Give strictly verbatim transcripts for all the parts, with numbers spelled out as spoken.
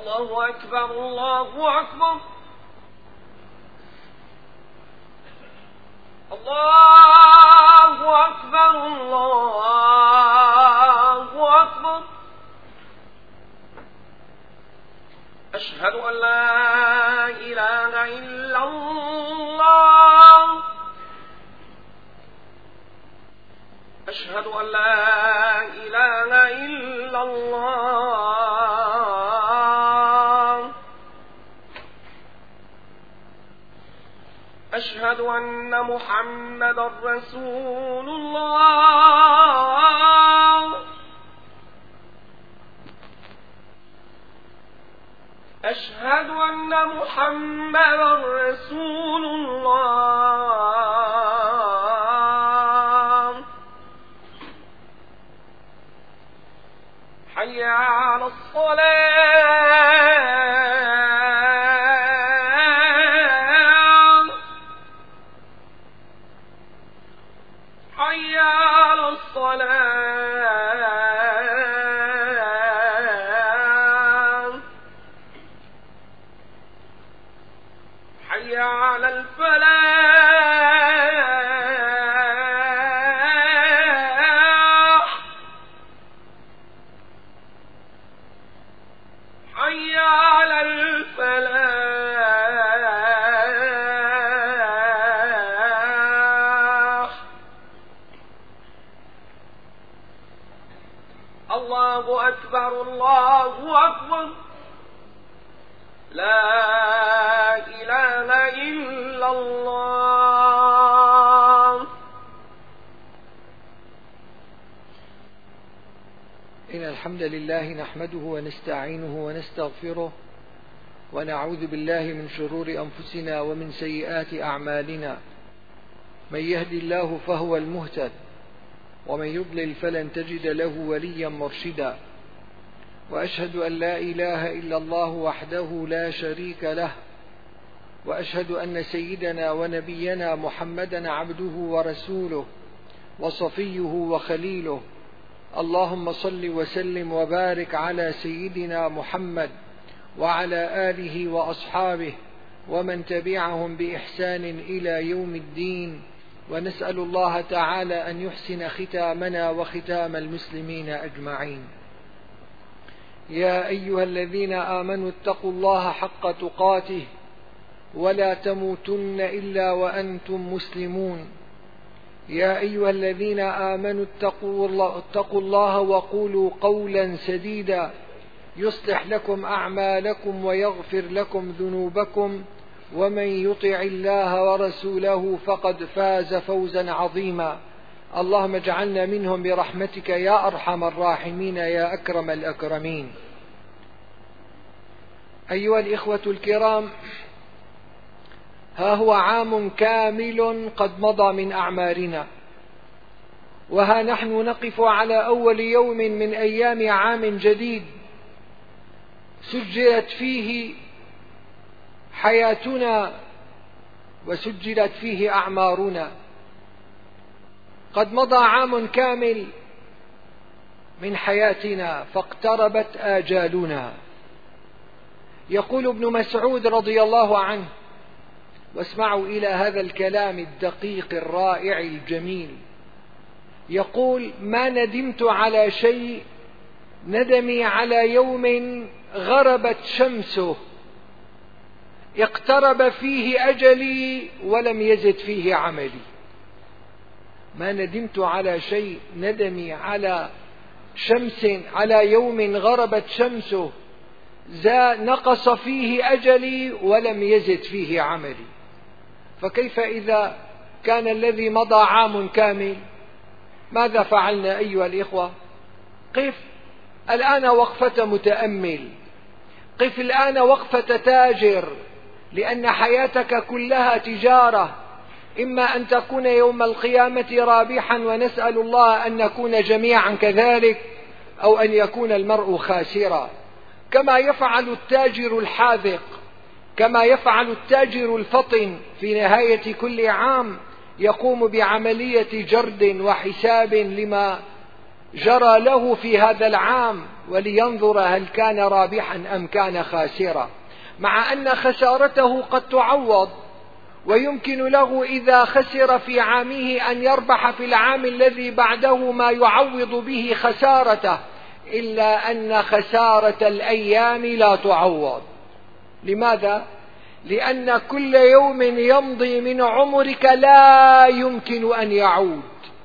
الله أكبر الله أكبر الله أكبر الله أكبر. أشهد أن لا إله إلا الله أشهد أن لا إله إلا الله أشهد أن محمدا رسول الله أشهد أن محمدا رسول الله. حي على الصلاة حي على الصلاة حي على الفلاح حي على الفلاح. الله أكبر الله أكبر لا إله إلا الله. إن الحمد لله نحمده ونستعينه ونستغفره ونعوذ بالله من شرور أنفسنا ومن سيئات أعمالنا. من يهد الله فهو المهتد ومن يضلل فلن تجد له وليا مرشدا. وأشهد أن لا إله إلا الله وحده لا شريك له وأشهد أن سيدنا ونبينا محمدا عبده ورسوله وصفيه وخليله. اللهم صل وسلم وبارك على سيدنا محمد وعلى آله وأصحابه ومن تبعهم بإحسان إلى يوم الدين. ونسأل الله تعالى أن يحسن ختامنا وختام المسلمين أجمعين. يا أيها الذين آمنوا اتقوا الله حق تقاته ولا تموتن إلا وأنتم مسلمون. يا أيها الذين آمنوا اتقوا الله, اتقوا الله وقولوا قولا سديدا يصلح لكم أعمالكم ويغفر لكم ذنوبكم ومن يطع الله ورسوله فقد فاز فوزا عظيما. اللهم اجعلنا منهم برحمتك يا أرحم الراحمين يا أكرم الأكرمين. أيها الإخوة الكرام، ها هو عام كامل قد مضى من أعمارنا، وها نحن نقف على أول يوم من أيام عام جديد سجلت فيه حياتنا وسجلت فيه أعمارنا. قد مضى عام كامل من حياتنا فاقتربت آجالنا. يقول ابن مسعود رضي الله عنه، واسمعوا إلى هذا الكلام الدقيق الرائع الجميل، يقول: ما ندمت على شيء ندمي على يوم غربت شمسه اقترب فيه أجلي ولم يزد فيه عملي. ما ندمت على شيء ندمي على شمس على يوم غربت شمسه زا نقص فيه أجلي ولم يزد فيه عملي. فكيف إذا كان الذي مضى عام كامل؟ ماذا فعلنا أيها الإخوة؟ قف الآن وقفة متأمل، قف الآن وقفة تاجر، لأن حياتك كلها تجارة. إما أن تكون يوم القيامة رابحا، ونسأل الله أن نكون جميعا كذلك، أو أن يكون المرء خاسرا، كما يفعل التاجر الحاذق، كما يفعل التاجر الفطن في نهاية كل عام، يقوم بعملية جرد وحساب لما جرى له في هذا العام ولينظر هل كان رابحا أم كان خاسرا، مع أن خسارته قد تعوض، ويمكن له إذا خسر في عامه أن يربح في العام الذي بعده ما يعوض به خسارته، إلا أن خسارة الأيام لا تعوض. لماذا؟ لأن كل يوم يمضي من عمرك لا يمكن أن يعود،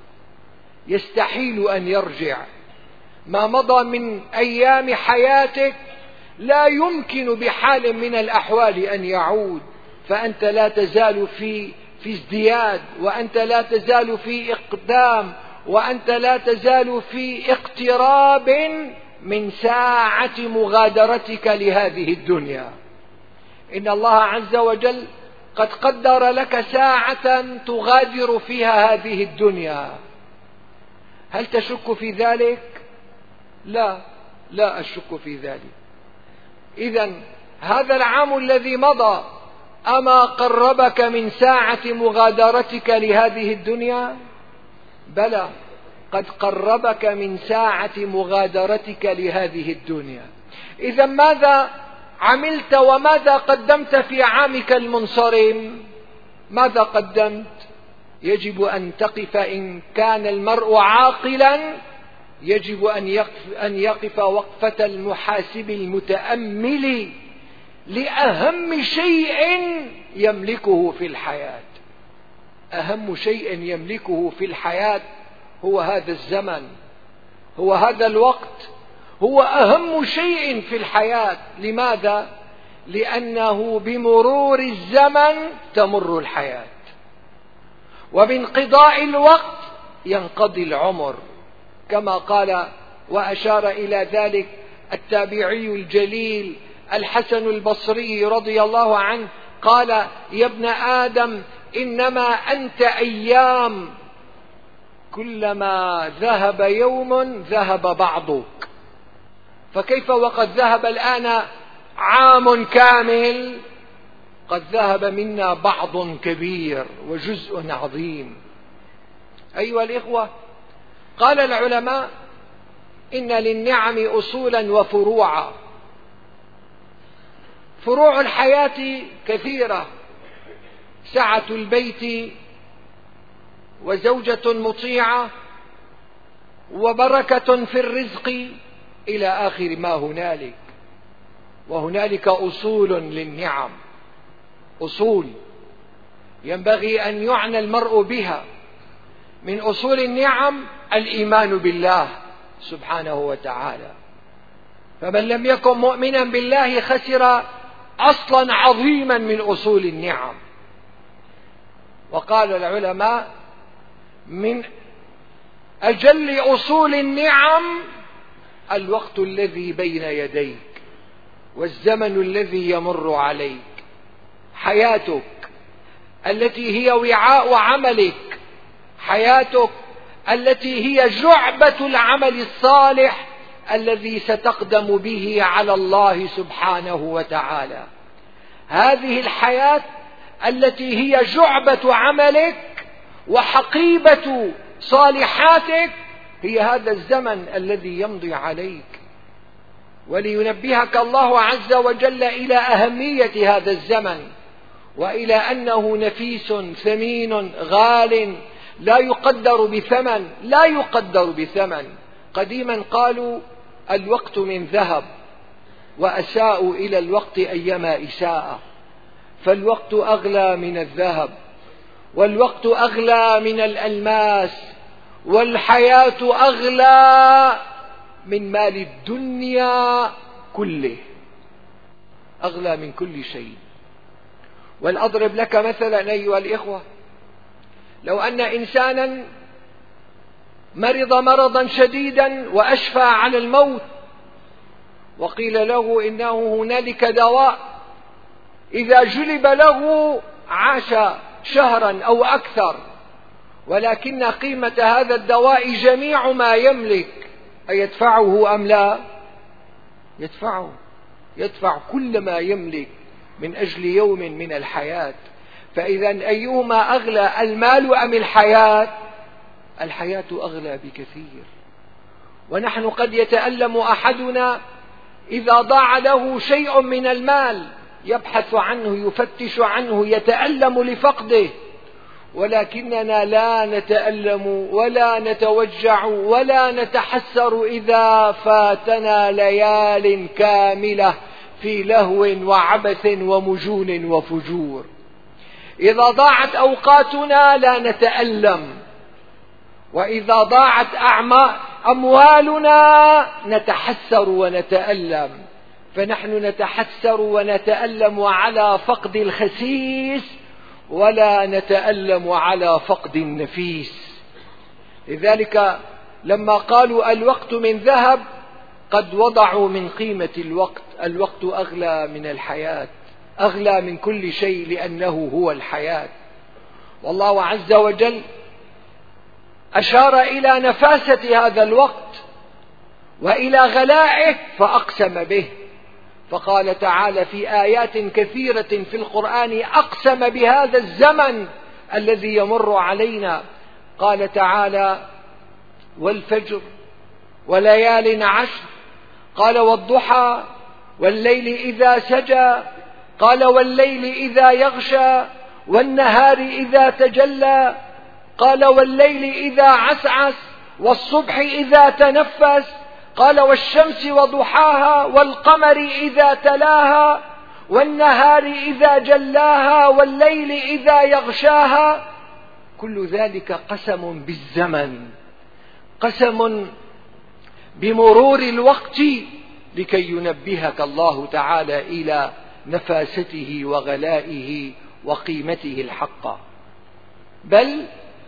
يستحيل أن يرجع. ما مضى من أيام حياتك لا يمكن بحال من الأحوال أن يعود، فأنت لا تزال في في ازدياد، وأنت لا تزال في إقدام، وأنت لا تزال في اقتراب من ساعة مغادرتك لهذه الدنيا. إن الله عز وجل قد قدر لك ساعة تغادر فيها هذه الدنيا. هل تشك في ذلك؟ لا، لا أشك في ذلك. إذن هذا العام الذي مضى أما قربك من ساعة مغادرتك لهذه الدنيا؟ بلى، قد قربك من ساعة مغادرتك لهذه الدنيا. إذن ماذا عملت وماذا قدمت في عامك المنصرم؟ ماذا قدمت؟ يجب أن تقف، إن كان المرء عاقلا يجب أن يقف, أن يقف وقفة المحاسب المتأمل لأهم شيء يملكه في الحياة. أهم شيء يملكه في الحياة هو هذا الزمن، هو هذا الوقت، هو أهم شيء في الحياة. لماذا؟ لأنه بمرور الزمن تمر الحياة، وبانقضاء الوقت ينقضي العمر، كما قال وأشار إلى ذلك التابعي الجليل الحسن البصري رضي الله عنه، قال: يا ابن آدم إنما أنت أيام، كلما ذهب يوم ذهب بعضك. فكيف وقد ذهب الآن عام كامل؟ قد ذهب منا بعض كبير وجزء عظيم. أيها الإخوة، قال العلماء: إن للنعم أصولا وفروعا. فروع الحياة كثيرة: سعة البيت، وزوجة مطيعة، وبركة في الرزق، إلى آخر ما هنالك. وهنالك أصول للنعم، أصول ينبغي أن يعنى المرء بها. من أصول النعم الإيمان بالله سبحانه وتعالى، فمن لم يكن مؤمنا بالله خسر أصلا عظيما من أصول النعم. وقال العلماء: من أجل أصول النعم الوقت الذي بين يديك، والزمن الذي يمر عليك، حياتك التي هي وعاء عملك، حياتك التي هي جعبة العمل الصالح الذي ستقدم به على الله سبحانه وتعالى. هذه الحياة التي هي جعبة عملك وحقيبة صالحاتك هي هذا الزمن الذي يمضي عليك. ولينبهك الله عز وجل إلى أهمية هذا الزمن، وإلى أنه نفيس ثمين غال لا يقدر بثمن، لا يقدر بثمن. قديما قالوا: الوقت من ذهب، وأساءوا إلى الوقت أيما إساءة، فالوقت أغلى من الذهب، والوقت أغلى من الألماس، والحياة أغلى من مال الدنيا كله، أغلى من كل شيء. ولأضرب لك مثلا أيها الإخوة: لو أن إنسانا مرض مرضا شديدا وأشفى على الموت، وقيل له إنه هنالك دواء إذا جلب له عاش شهرا أو أكثر، ولكن قيمة هذا الدواء جميع ما يملك، أيدفعه أم لا؟ يدفعه، يدفع كل ما يملك من أجل يوم من الحياة. فإذا أيهما أغلى، المال أم الحياة؟ الحياة أغلى بكثير. ونحن قد يتألم أحدنا إذا ضاع له شيء من المال، يبحث عنه، يفتش عنه، يتألم لفقده، ولكننا لا نتألم ولا نتوجع ولا نتحسر إذا فاتنا ليال كاملة في لهو وعبث ومجون وفجور. إذا ضاعت أوقاتنا لا نتألم، وإذا ضاعت أموالنا نتحسر ونتألم. فنحن نتحسر ونتألم على فقد الخسيس ولا نتألم على فقد النفيس. لذلك لما قالوا الوقت من ذهب قد وضعوا من قيمة الوقت. الوقت أغلى من الحياة، أغلى من كل شيء، لأنه هو الحياة. والله عز وجل أشار إلى نفاسة هذا الوقت وإلى غلائه فأقسم به، فقال تعالى في آيات كثيرة في القرآن أقسم بهذا الزمن الذي يمر علينا. قال تعالى: والفجر وليال عشر، قال: والضحى والليل إذا سجى، قال: والليل إذا يغشى، والنهار إذا تجلى، قال: والليل إذا عسعس، والصبح إذا تنفس، قال: والشمس وضحاها، والقمر إذا تلاها، والنهار إذا جلاها، والليل إذا يغشاها. كل ذلك قسم بالزمن، قسم بمرور الوقت، لكي ينبهك الله تعالى إلى نفاسته وغلائه وقيمته الحقة. بل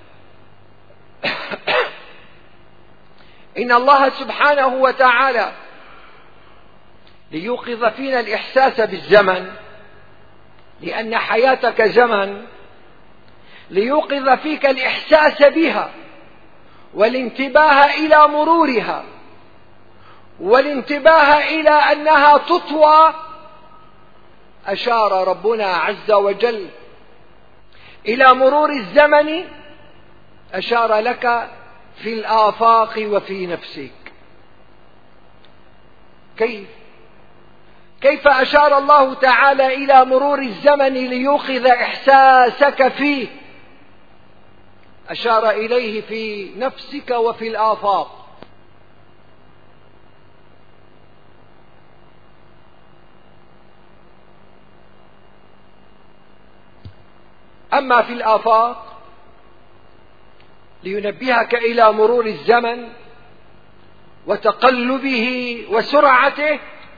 إن الله سبحانه وتعالى ليوقظ فينا الإحساس بالزمن، لأن حياتك زمن، ليوقظ فيك الإحساس بها والانتباه إلى مرورها والانتباه إلى أنها تطوى. أشار ربنا عز وجل إلى مرور الزمن، أشار لك في الآفاق وفي نفسك. كيف كيف أشار الله تعالى إلى مرور الزمن ليوقظ إحساسك فيه؟ أشار إليه في نفسك وفي الآفاق. أما في الآفاق لينبهك إلى مرور الزمن وتقلبه وسرعته،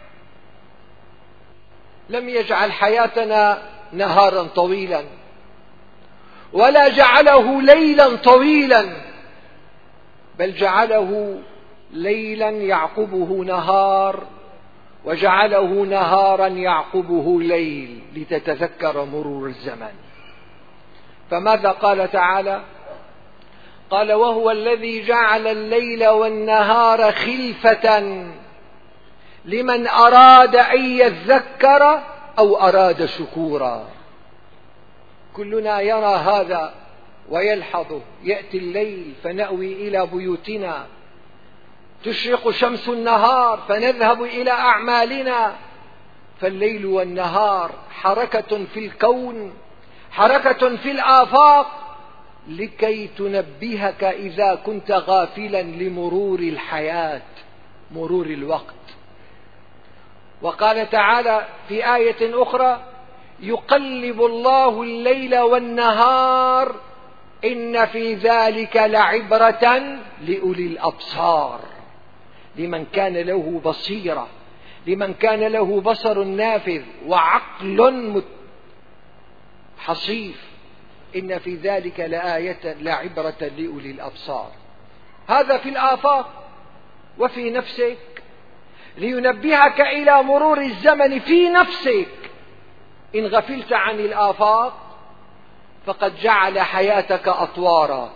لم يجعل حياتنا نهارا طويلا ولا جعله ليلا طويلا، بل جعله ليلا يعقبه نهار، وجعله نهارا يعقبه ليل، لتتذكر مرور الزمن. فماذا قال تعالى؟ قال: وهو الذي جعل الليل والنهار خلفة لمن أراد أن يذكر أو أراد شكورا. كلنا يرى هذا ويلحظه. يأتي الليل فنأوي إلى بيوتنا، تشرق شمس النهار فنذهب إلى أعمالنا. فالليل والنهار حركة في الكون، حركة في الآفاق، لكي تنبهك إذا كنت غافلا لمرور الحياة، مرور الوقت. وقال تعالى في آية أخرى: يقلب الله الليل والنهار إن في ذلك لعبرة لأولي الأبصار، لمن كان له بصيرة، لمن كان له بصر نافذ وعقل حصيف. إن في ذلك لآية لعبرة لأولي الأبصار. هذا في الآفاق. وفي نفسك لينبهك إلى مرور الزمن في نفسك. إن غفلت عن الآفاق فقد جعل حياتك أطوارا.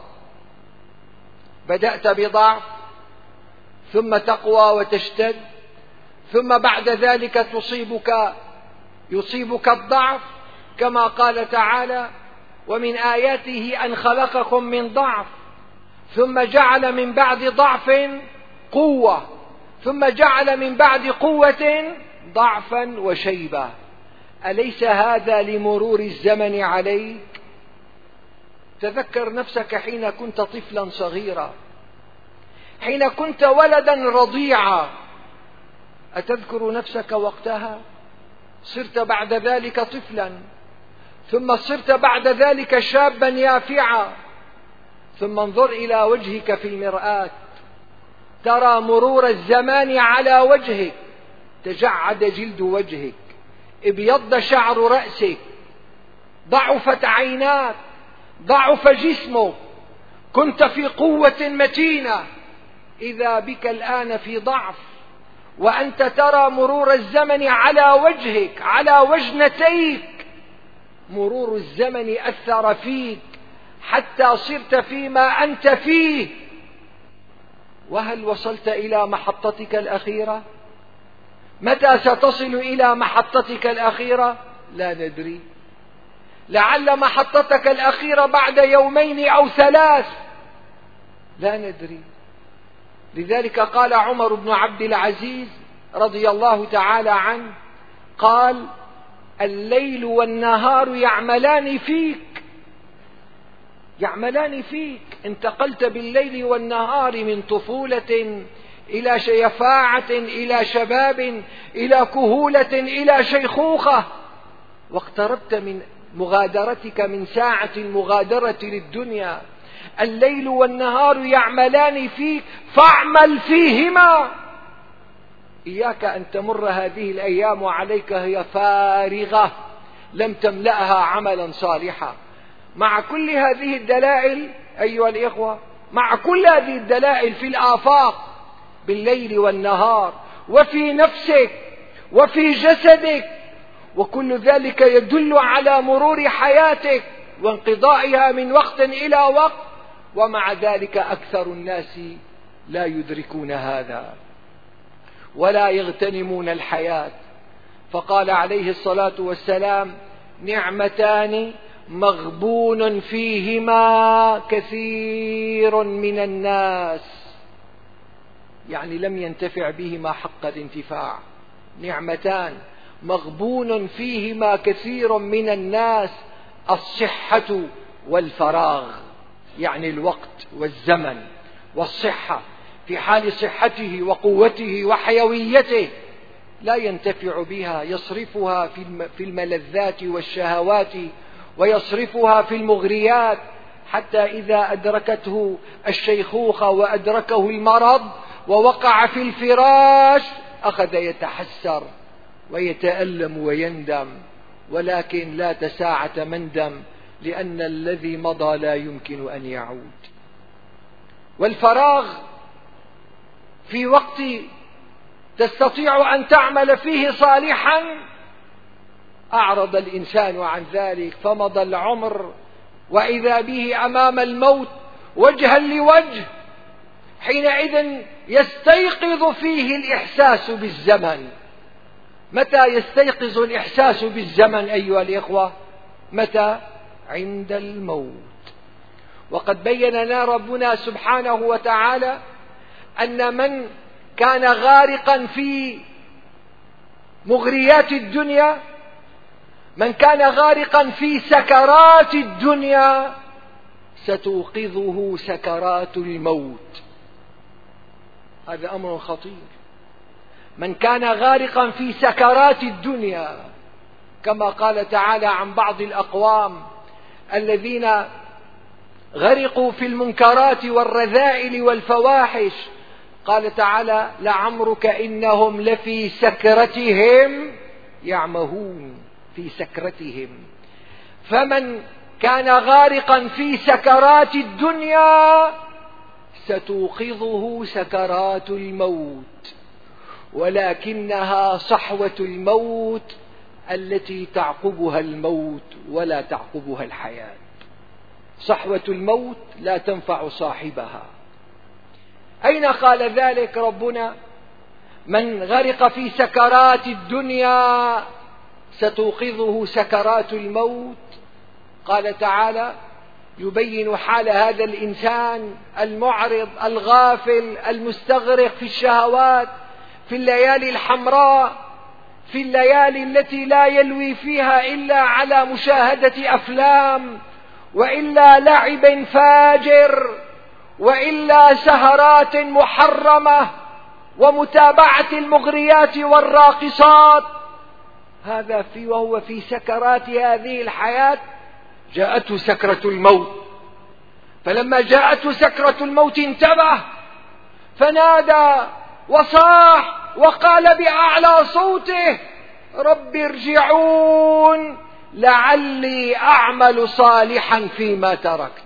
بدأت بضعف، ثم تقوى وتشتد، ثم بعد ذلك تصيبك يصيبك الضعف، كما قال تعالى: ومن آياته أن خلقكم من ضعف ثم جعل من بعد ضعف قوة، ثم جعل من بعد قوة ضعفا وشيبة. أليس هذا لمرور الزمن عليك؟ تذكر نفسك حين كنت طفلا صغيرا، حين كنت ولدا رضيعا، أتذكر نفسك وقتها؟ صرت بعد ذلك طفلا، ثم صرت بعد ذلك شابا يافعا، ثم انظر إلى وجهك في المرآة، ترى مرور الزمان على وجهك، تجعد جلد وجهك، ابيض شعر رأسك، ضعفت عيناك، ضعف جسمك، كنت في قوة متينة، إذا بك الآن في ضعف، وأنت ترى مرور الزمن على وجهك، على وجنتيك. مرور الزمن أثر فيك حتى صرت فيما أنت فيه. وهل وصلت إلى محطتك الأخيرة؟ متى ستصل إلى محطتك الأخيرة؟ لا ندري، لعل محطتك الأخيرة بعد يومين أو ثلاث، لا ندري. لذلك قال عمر بن عبد العزيز رضي الله تعالى عنه، قال: الليل والنهار يعملان فيك، يعملان فيك. انتقلت بالليل والنهار من طفولة إلى شيفاعة، إلى شباب، إلى كهولة، إلى شيخوخة، واقتربت من مغادرتك من ساعة المغادرة للدنيا. الليل والنهار يعملان فيك فاعمل فيهما. إياك أن تمر هذه الأيام عليك هي فارغة لم تملأها عملا صالحا. مع كل هذه الدلائل أيها الإخوة، مع كل هذه الدلائل في الآفاق بالليل والنهار، وفي نفسك وفي جسدك، وكل ذلك يدل على مرور حياتك وانقضائها من وقت إلى وقت، ومع ذلك أكثر الناس لا يدركون هذا ولا يغتنمون الحياة. فقال عليه الصلاة والسلام: نعمتان مغبون فيهما كثير من الناس، يعني لم ينتفع بهما حق الانتفاع. نعمتان مغبون فيهما كثير من الناس: الصحة والفراغ، يعني الوقت والزمن. والصحة في حال صحته وقوته وحيويته لا ينتفع بها، يصرفها في الملذات والشهوات، ويصرفها في المغريات، حتى إذا أدركته الشيخوخة وأدركه المرض ووقع في الفراش أخذ يتحسر ويتألم ويندم، ولكن لا تساعة مندم، لأن الذي مضى لا يمكن أن يعود. والفراغ في وقت تستطيع أن تعمل فيه صالحا أعرض الإنسان عن ذلك، فمضى العمر وإذا به أمام الموت وجها لوجه، حينئذ يستيقظ فيه الإحساس بالزمن. متى يستيقظ الإحساس بالزمن أيها الإخوة؟ متى؟ عند الموت. وقد بين لنا ربنا سبحانه وتعالى أن من كان غارقا في مغريات الدنيا، من كان غارقا في سكرات الدنيا، ستوقظه سكرات الموت. هذا أمر خطير. من كان غارقا في سكرات الدنيا، كما قال تعالى عن بعض الأقوام الذين غرقوا في المنكرات والرذائل والفواحش، قال تعالى: لعمرك إنهم لفي سكرتهم يعمهون، في سكرتهم. فمن كان غارقا في سكرات الدنيا ستوقظه سكرات الموت، ولكنها صحوة الموت التي تعقبها الموت ولا تعقبها الحياة. صحوة الموت لا تنفع صاحبها. أين قال ذلك ربنا؟ من غرق في سكرات الدنيا ستوقظه سكرات الموت. قال تعالى: يبين حال هذا الإنسان المعرض الغافل المستغرق في الشهوات، في الليالي الحمراء، في الليالي التي لا يلوي فيها إلا على مشاهدة أفلام، وإلا لعب فاجر، وإلا سهرات محرمة، ومتابعة المغريات والراقصات. هذا في وهو في سكرات هذه الحياة جاءته سكرة الموت. فلما جاءته سكرة الموت انتبه فنادى وصاح وقال بأعلى صوته: رب ارجعون لعلي أعمل صالحا فيما تركت.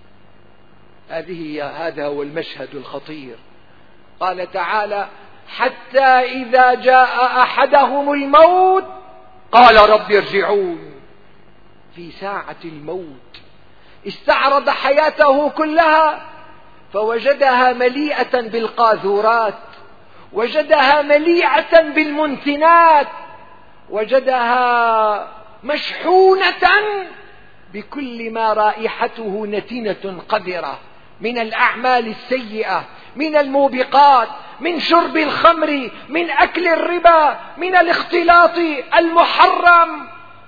هذه هذا هو المشهد الخطير. قال تعالى: حتى إذا جاء أحدهم الموت قال رب ارجعون. في ساعة الموت استعرض حياته كلها فوجدها مليئة بالقاذورات، وجدها مليئة بالمنتنات، وجدها مشحونة بكل ما رائحته نتنة قذرة من الأعمال السيئة، من الموبقات، من شرب الخمر، من أكل الربا، من الاختلاط المحرم.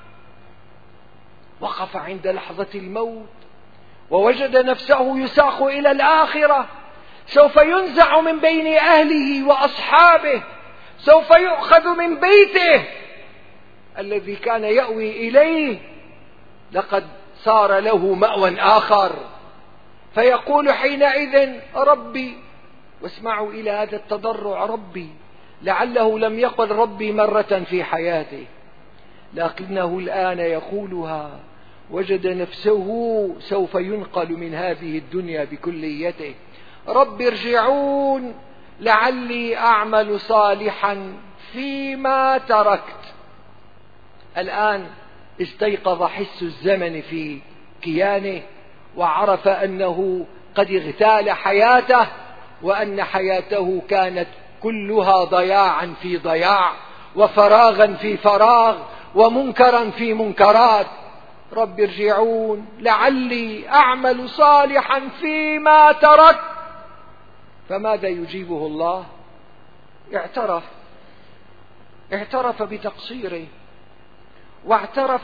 وقف عند لحظة الموت ووجد نفسه يساق إلى الآخرة، سوف ينزع من بين أهله وأصحابه، سوف يؤخذ من بيته الذي كان يأوي إليه، لقد صار له مأوى آخر. فيقول حينئذ: ربي، واسمعوا إلى هذا التضرع، ربي، لعله لم يقل ربي مرة في حياته، لكنه الآن يقولها. وجد نفسه سوف ينقل من هذه الدنيا بكليته: رب ارجعون لعلي أعمل صالحا فيما تركت. الآن استيقظ حس الزمن في كيانه، وعرف أنه قد اغتال حياته، وأن حياته كانت كلها ضياعا في ضياع، وفراغا في فراغ، ومنكرا في منكرات. رب ارجعون لعلي أعمل صالحا فيما تركت. فماذا يجيبه الله؟ اعترف اعترف بتقصيره، واعترف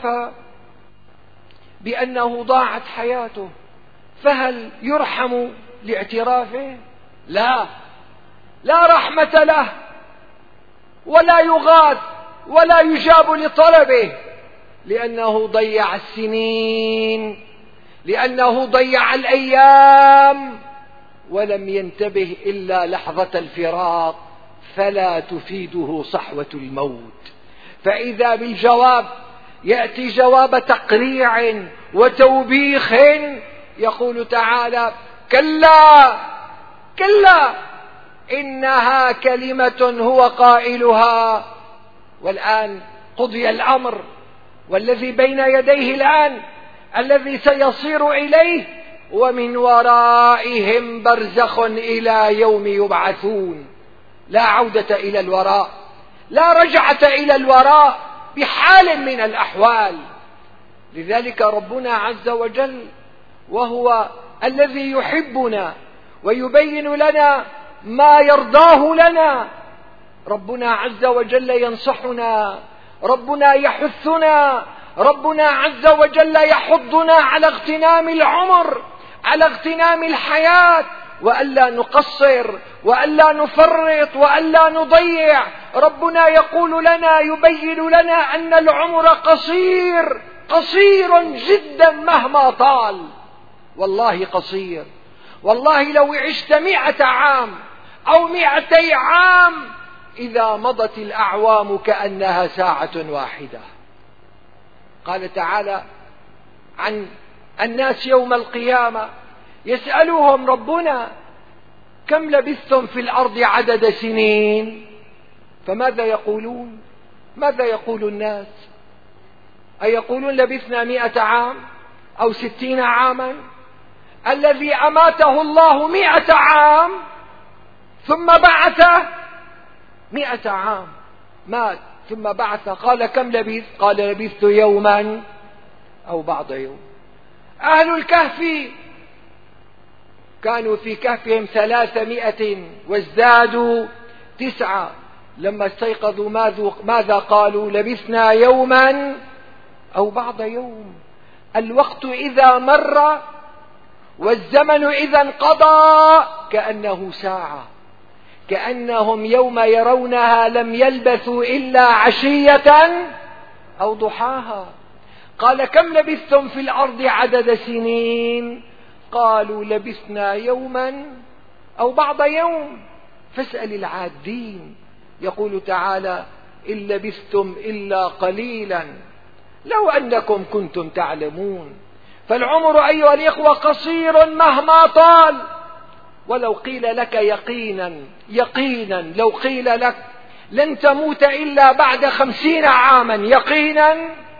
بأنه ضاعت حياته. فهل يرحم لاعترافه؟ لا، لا رحمة له، ولا يغاث، ولا يجاب لطلبه، لأنه ضيع السنين، لأنه ضيع الأيام، ولم ينتبه إلا لحظة الفراق، فلا تفيده صحوة الموت. فإذا بالجواب يأتي جواب تقريع وتوبيخ، يقول تعالى: كلا كلا إنها كلمة هو قائلها. والآن قضي الأمر، والذي بين يديه الآن الذي سيصير إليه: ومن ورائهم برزخ إلى يوم يبعثون. لا عودة إلى الوراء، لا رجعة إلى الوراء بحال من الأحوال. لذلك ربنا عز وجل، وهو الذي يحبنا ويبين لنا ما يرضاه لنا، ربنا عز وجل ينصحنا، ربنا يحثنا، ربنا عز وجل يحضنا على اغتنام العمر، على اغتنام الحياة، وألا نقصر، وألا نفرط، وألا نضيع. ربنا يقول لنا، يبين لنا أن العمر قصير، قصير جدا مهما طال. والله قصير، والله لو عشت مئة عام أو مئتي عام، إذا مضت الأعوام كأنها ساعة واحدة. قال تعالى عن الناس يوم القيامة: يسألهم ربنا: كم لبثتم في الأرض عدد سنين؟ فماذا يقولون؟ ماذا يقول الناس؟ أيقولون لبثنا مئة عام أو ستين عاما؟ الذي أماته الله مئة عام ثم بعثه، مئة عام مات ثم بعث، قال: كم لبثت؟ قال: لبثت يوما أو بعض يوم. أهل الكهف كانوا في كهفهم ثلاثمائة وازدادوا تسعة، لما استيقظوا ماذا قالوا؟ لبثنا يوما أو بعض يوم. الوقت إذا مر والزمن إذا انقضى كأنه ساعة، كأنهم يوم يرونها لم يلبثوا إلا عشية أو ضحاها. قال كم لبثتم في الأرض عدد سنين؟ قالوا لبثنا يوما أو بعض يوم، فاسأل العادين. يقول تعالى إن لبثتم إلا قليلا لو أنكم كنتم تعلمون. فالعمر أيها الإخوة قصير مهما طال. ولو قيل لك يقينا يقينا لو قيل لك لن تموت إلا بعد خمسين عاما يقينا،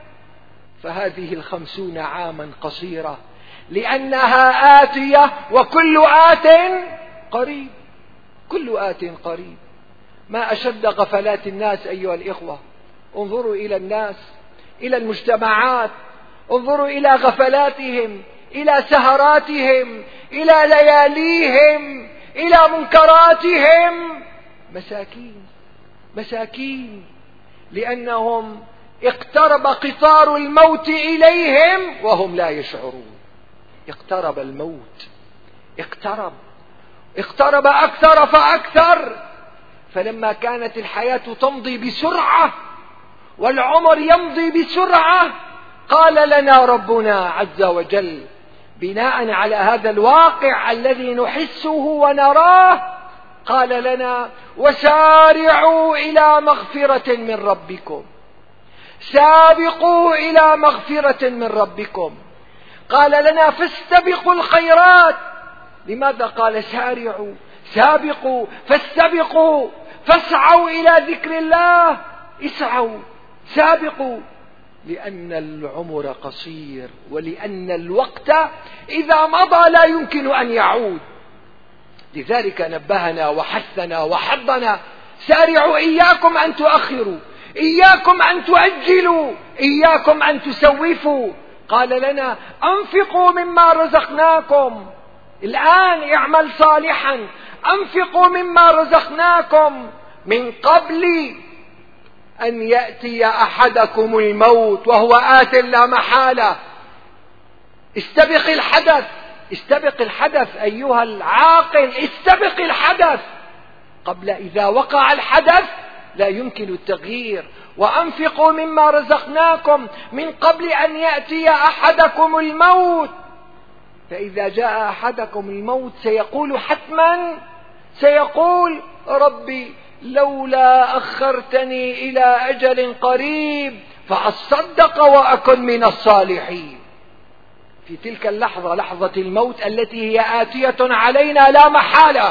فهذه الخمسون عاما قصيرة، لأنها آتية وكل آت قريب، كل آت قريب. ما أشد غفلات الناس أيها الإخوة. انظروا إلى الناس، إلى المجتمعات، انظروا إلى غفلاتهم، إلى سهراتهم، إلى لياليهم، إلى منكراتهم. مساكين مساكين، لأنهم اقترب قطار الموت إليهم وهم لا يشعرون. اقترب الموت، اقترب اقترب أكثر فأكثر. فلما كانت الحياة تمضي بسرعة والعمر يمضي بسرعة، قال لنا ربنا عز وجل بناء على هذا الواقع الذي نحسه ونراه، قال لنا وسارعوا إلى مغفرة من ربكم، سابقوا إلى مغفرة من ربكم. قال لنا فاستبقوا الخيرات. لماذا قال سارعوا؟ سابقوا، فاستبقوا، فاسعوا إلى ذكر الله. اسعوا، سابقوا، لأن العمر قصير، ولأن الوقت إذا مضى لا يمكن أن يعود. لذلك نبهنا وحثنا وحضنا: سارعوا، إياكم أن تؤخروا، إياكم أن تؤجلوا، إياكم أن تسوفوا. قال لنا أنفقوا مما رزقناكم، الآن اعمل صالحا، أنفقوا مما رزقناكم من قبل أن يأتي أحدكم الموت وهو آت لا محالة. استبق الحدث، استبق الحدث أيها العاقل، استبق الحدث قبل إذا وقع الحدث لا يمكن التغيير. وأنفقوا مما رزقناكم من قبل أن يأتي أحدكم الموت، فإذا جاء أحدكم الموت سيقول حتما، سيقول ربي لولا أخرتني إلى أجل قريب فأصدق وأكن من الصالحين. في تلك اللحظة، لحظة الموت التي هي آتية علينا لا محالة،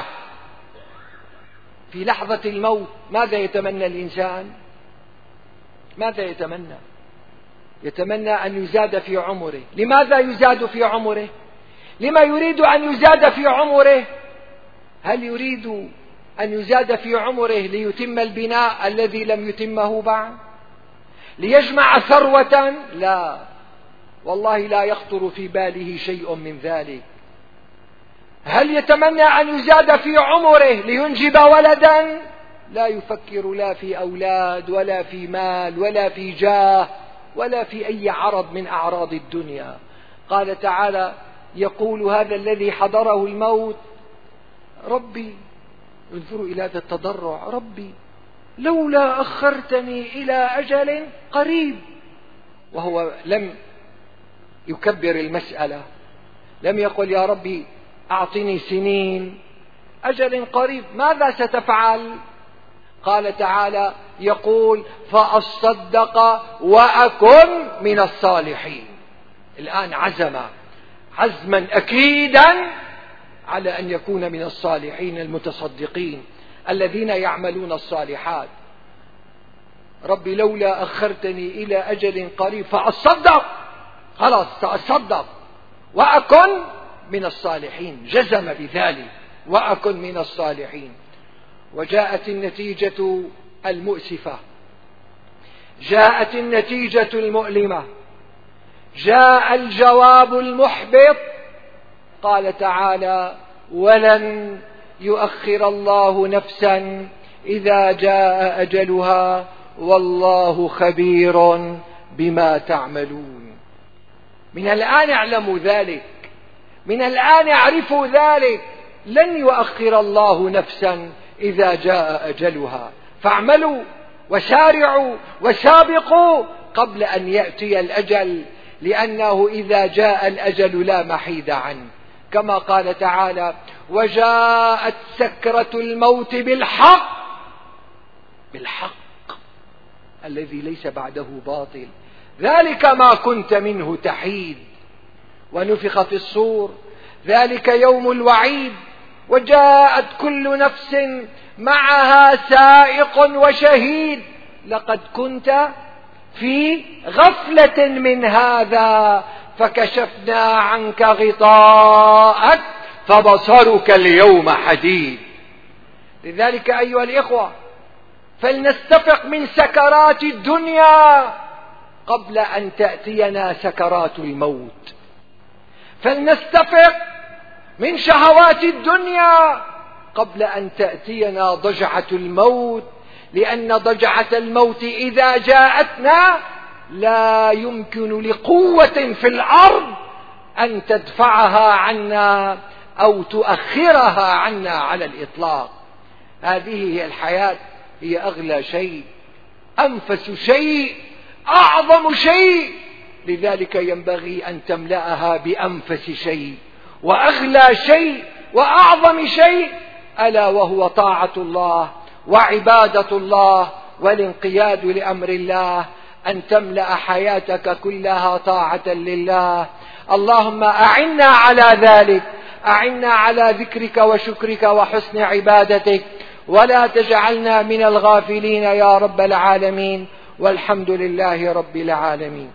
في لحظة الموت ماذا يتمنى الإنسان؟ ماذا يتمنى؟ يتمنى أن يزاد في عمره. لماذا يزاد في عمره؟ لما يريد أن يزاد في عمره؟ هل يريد أن يزاد في عمره ليتم البناء الذي لم يتمه بعد؟ ليجمع ثروة؟ لا، والله لا يخطر في باله شيء من ذلك. هل يتمنى أن يزاد في عمره لينجب ولدا؟ لا يفكر لا في أولاد ولا في مال ولا في جاه ولا في أي عرض من أعراض الدنيا. قال تعالى، يقول هذا الذي حضره الموت: ربي، انظروا إلى هذا التضرع، ربي لولا أخرتني إلى أجل قريب. وهو لم يكبر المسألة، لم يقل يا ربي أعطني سنين، أجل قريب ماذا ستفعل؟ قال تعالى، يقول فأصدق وأكن من الصالحين. الآن عزم عزما أكيدا على أن يكون من الصالحين المتصدقين الذين يعملون الصالحات. ربي لولا أخرتني إلى أجل قريب فأصدق، خلاص سأصدق وأكن من الصالحين، جزم بذلك، وأكن من الصالحين. وجاءت النتيجة المؤسفة، جاءت النتيجة المؤلمة، جاء الجواب المحبط، قال تعالى: ولن يؤخر الله نفسا إذا جاء أجلها والله خبير بما تعملون. من الآن اعلموا ذلك، من الآن اعرفوا ذلك، لن يؤخر الله نفسا إذا جاء أجلها، فاعملوا وسارعوا وسابقوا قبل أن يأتي الأجل، لأنه إذا جاء الأجل لا محيد عنه، كما قال تعالى: وجاءت سكرة الموت بالحق، بالحق الذي ليس بعده باطل، ذلك ما كنت منه تحيد. ونفخ في الصور، ذلك يوم الوعيد، وجاءت كل نفس معها سائق وشهيد، لقد كنت في غفلة من هذا فكشفنا عنك غطاءك فبصرك اليوم حديد. لذلك أيها الإخوة، فلنستفق من سكرات الدنيا قبل أن تأتينا سكرات الموت، فلنستفق من شهوات الدنيا قبل أن تأتينا ضجعة الموت، لأن ضجعة الموت إذا جاءتنا لا يمكن لقوة في الأرض أن تدفعها عنا أو تؤخرها عنا على الإطلاق. هذه هي الحياة، هي أغلى شيء، أنفس شيء، أعظم شيء، لذلك ينبغي أن تملأها بأنفس شيء وأغلى شيء وأعظم شيء، ألا وهو طاعة الله وعبادة الله والانقياد لأمر الله، أن تملأ حياتك كلها طاعة لله. اللهم أعنا على ذلك، أعنا على ذكرك وشكرك وحسن عبادتك، ولا تجعلنا من الغافلين يا رب العالمين، والحمد لله رب العالمين.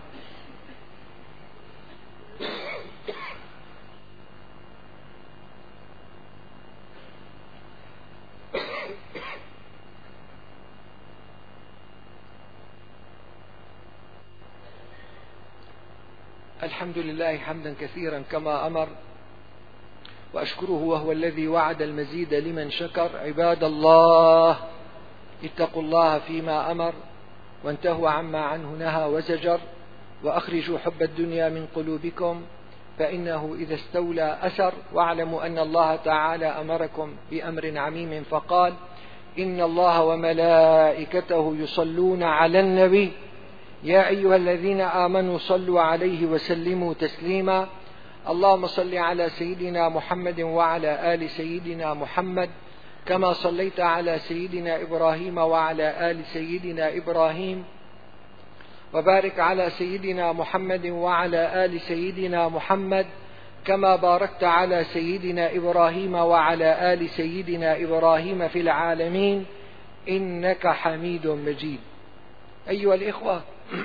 الحمد لله حمدا كثيرا كما أمر، وأشكره وهو الذي وعد المزيد لمن شكر. عباد الله، اتقوا الله فيما أمر وانتهوا عما عنه نهى وزجر، وأخرجوا حب الدنيا من قلوبكم فإنه إذا استولى أسر. واعلموا أن الله تعالى أمركم بأمر عميم فقال: إن الله وملائكته يصلون على النبي يا أيها الذين آمنوا صلوا عليه وسلموا تسليما. اللهم صل على سيدنا محمد وعلى آل سيدنا محمد كما صليت على سيدنا إبراهيم وعلى آل سيدنا إبراهيم، وبارك على سيدنا محمد وعلى آل سيدنا محمد كما باركت على سيدنا إبراهيم وعلى آل سيدنا إبراهيم في العالمين إنك حميد مجيد. أيها الإخوة،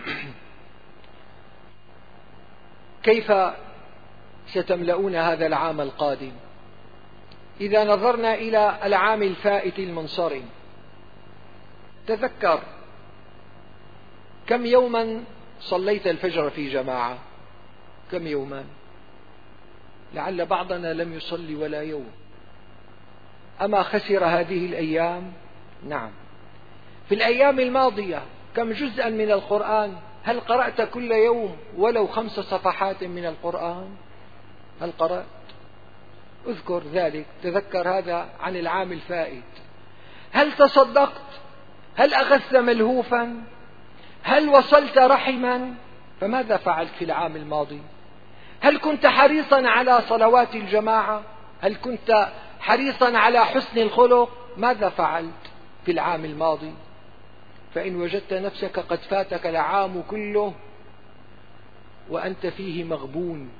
كيف ستملؤون هذا العام القادم؟ إذا نظرنا إلى العام الفائت المنصرم، تذكر كم يوما صليت الفجر في جماعة؟ كم يوما؟ لعل بعضنا لم يصلي ولا يوم. أما خسر هذه الأيام؟ نعم. في الأيام الماضية كم جزءا من القرآن؟ هل قرأت كل يوم ولو خمس صفحات من القرآن؟ هل قرأت؟ اذكر ذلك، تذكر هذا عن العام الفائت. هل تصدقت؟ هل أخذت ملهوفا؟ هل وصلت رحما؟ فماذا فعلت في العام الماضي؟ هل كنت حريصا على صلوات الجماعة؟ هل كنت حريصا على حسن الخلق؟ ماذا فعلت في العام الماضي؟ فإن وجدت نفسك قد فاتك العام كله وأنت فيه مغبون،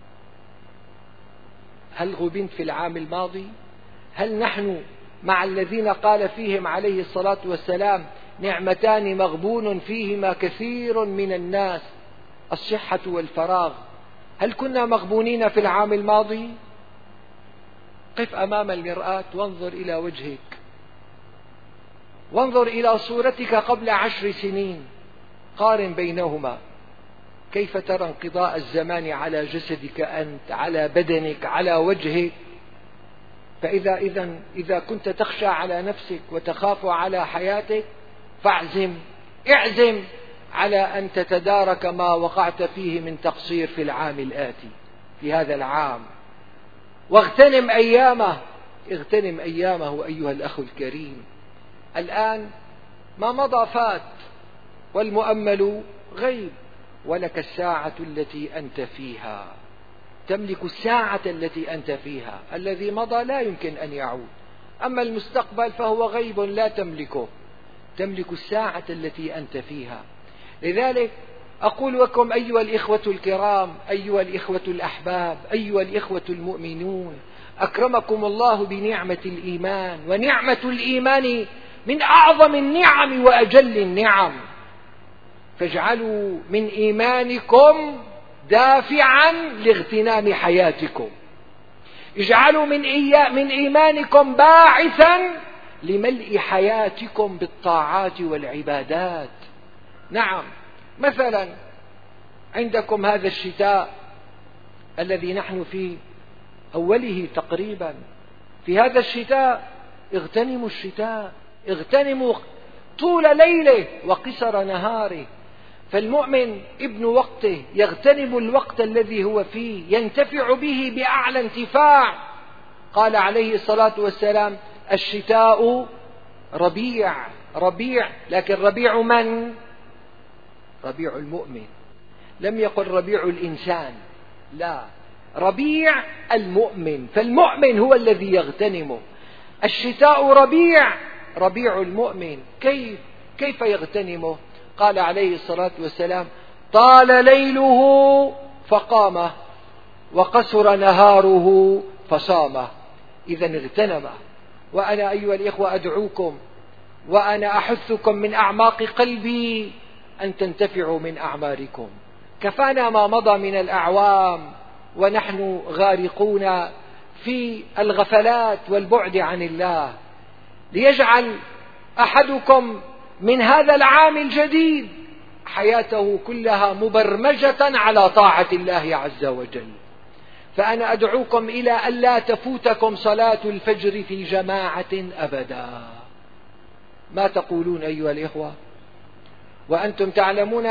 هل غبنت في العام الماضي؟ هل نحن مع الذين قال فيهم عليه الصلاة والسلام: نعمتان مغبون فيهما كثير من الناس، الصحة والفراغ؟ هل كنا مغبونين في العام الماضي؟ قف أمام المرآة وانظر إلى وجهك، وانظر إلى صورتك قبل عشر سنين، قارن بينهما. كيف ترى انقضاء الزمان على جسدك أنت، على بدنك، على وجهك؟ فإذا إذا إذا كنت تخشى على نفسك وتخاف على حياتك، فاعزم اعزم على أن تتدارك ما وقعت فيه من تقصير في العام الآتي، في هذا العام، واغتنم أيامه اغتنم أيامه أيها الأخ الكريم. الآن ما مضى فات، والمؤمل غيب، ولك الساعة التي أنت فيها، تملك الساعة التي أنت فيها. الذي مضى لا يمكن أن يعود، أما المستقبل فهو غيب لا تملكه، تملك الساعة التي أنت فيها. لذلك أقول لكم أيها الإخوة الكرام، أيها الإخوة الأحباب، أيها الإخوة المؤمنون، أكرمكم الله بنعمة الإيمان، ونعمة الإيمان من أعظم النعم وأجل النعم، فاجعلوا من إيمانكم دافعا لاغتنام حياتكم، اجعلوا من, إيا من إيمانكم باعثا لملء حياتكم بالطاعات والعبادات. نعم، مثلا عندكم هذا الشتاء الذي نحن في أوله تقريبا، في هذا الشتاء اغتنموا الشتاء، اغتنموا طول ليله وقصر نهاره. فالمؤمن ابن وقته يغتنم الوقت الذي هو فيه، ينتفع به بأعلى انتفاع. قال عليه الصلاة والسلام: الشتاء ربيع، ربيع، لكن ربيع من؟ ربيع المؤمن، لم يقل ربيع الإنسان، لا، ربيع المؤمن، فالمؤمن هو الذي يغتنمه. الشتاء ربيع، ربيع المؤمن، كيف كيف يغتنمه؟ قال عليه الصلاة والسلام: طال ليله فقامه، وقصر نهاره فصامه. إذا اغتنمه. وأنا أيها الإخوة أدعوكم وأنا أحثكم من أعماق قلبي أن تنتفعوا من أعماركم. كفانا ما مضى من الأعوام ونحن غارقون في الغفلات والبعد عن الله، ليجعل أحدكم من هذا العام الجديد حياته كلها مبرمجة على طاعة الله عز وجل. فأنا أدعوكم إلى ألا تفوتكم صلاة الفجر في جماعة أبدا. ما تقولون أيها الإخوة؟ وأنتم تعلمون